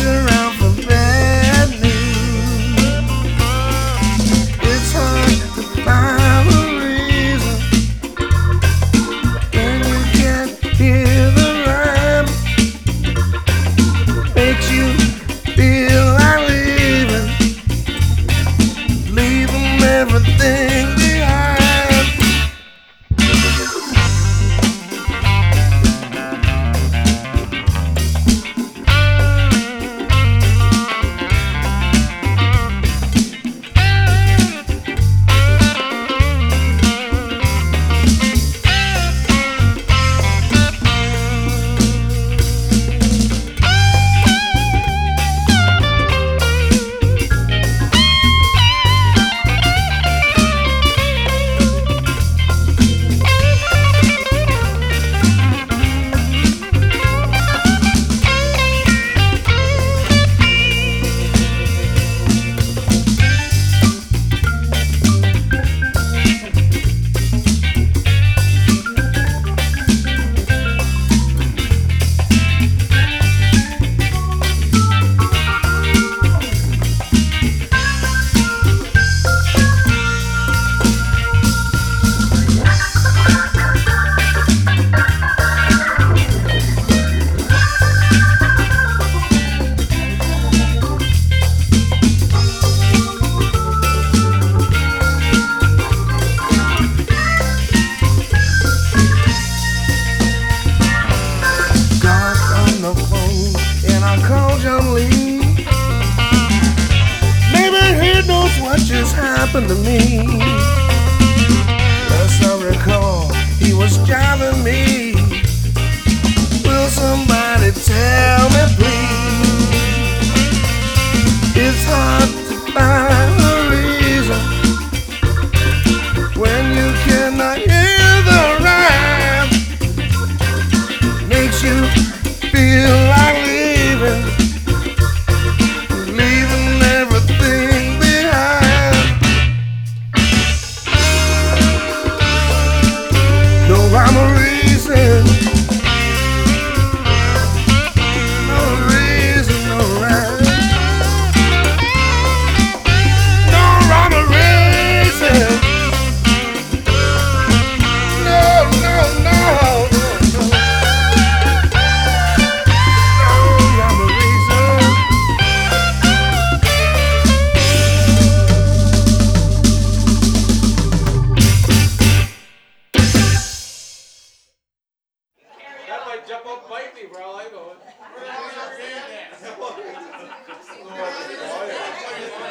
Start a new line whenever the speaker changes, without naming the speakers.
around for bad news. It's hard to find a reason when you can't hear the rhyme. Makes you feel like leaving everything behind. Maybe he knows what just happened to me. Last I recall, he was driving me. Will somebody tell me, please?